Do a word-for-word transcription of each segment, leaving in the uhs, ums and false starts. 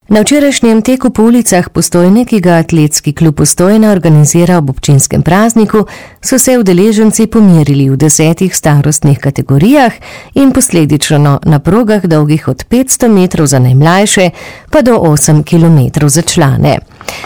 Na včerajšnjem teku po ulicah Postojne, ki ga Atletski klub Postojna organizira ob občinskem prazniku, so se udeleženci pomerili v desetih starostnih kategorijah in posledično na progah dolgih od petsto metrov za najmlajše pa do osem kilometrov za člane.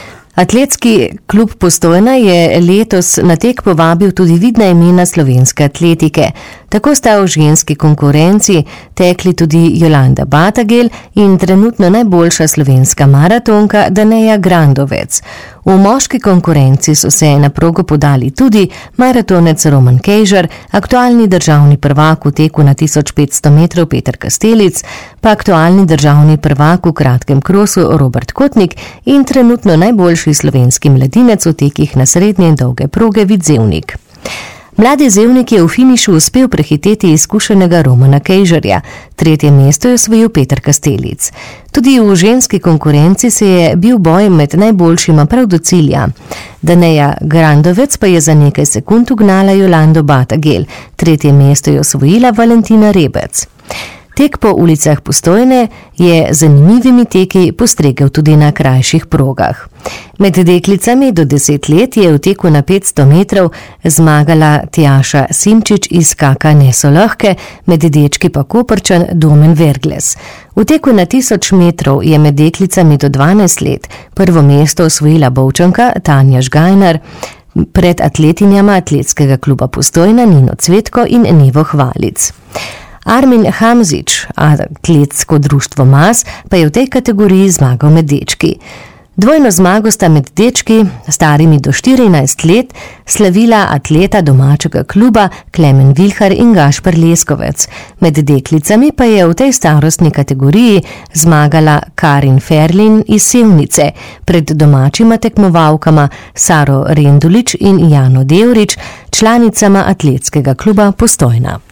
Atletski klub Postojna je letos na tek povabil tudi vidna imena slovenske atletike. Tako sta v ženski konkurenci tekli tudi Jolanda Batagel in trenutno najboljša slovenska maratonka Daneja Grandovec. V moški konkurenci so se na progo podali tudi maratonec Roman Kejžar, aktualni državni prvak v teku na tisoč petsto metrov Peter Kastelic, pa aktualni državni prvak v kratkem krosu Robert Kotnik in trenutno najboljši slovenski mladinec v tekih na srednje in dolge proge Vid Zevnik. Mladi Zevnik je v finišu uspel prehiteti izkušenega Romana Kejžarja, tretje mesto je osvojil Peter Kastelic. Tudi v ženski konkurenci se je bil boj med najboljšima prav do cilja. Daneja Grandovec pa je za nekaj sekund ugnala Jolando Batagel, tretje mesto je osvojila Valentina Rebec. Tek po ulicah Postojne je z zanimivimi teki postregel tudi na krajših progah. Med deklicami do deset let je v teku na petsto metrov zmagala Tjaša Simčič iz Kaka Neso Lahke, med dečki pa Koprčan Domen Vergles. V teku na tisoč metrov je med deklicami do dvanajst let prvo mesto osvojila Bovčanka Tanja Žgajnar, pred atletinjama Atletskega kluba Postojna Nino Cvetko in Nevo Hvalic. Armin Hamzič, Atletsko društvo Mas, pa je v tej kategoriji zmagal med dečki. Dvojno zmago sta med dečki, starimi do štirinajst let, slavila atleta domačega kluba Klemen Vilhar in Gašper Leskovec. Med deklicami pa je v tej starostni kategoriji zmagala Karin Ferlin iz Sevnice, pred domačima tekmovalkama Saro Rendulič in Jano Devrič, članicama Atletskega kluba Postojna.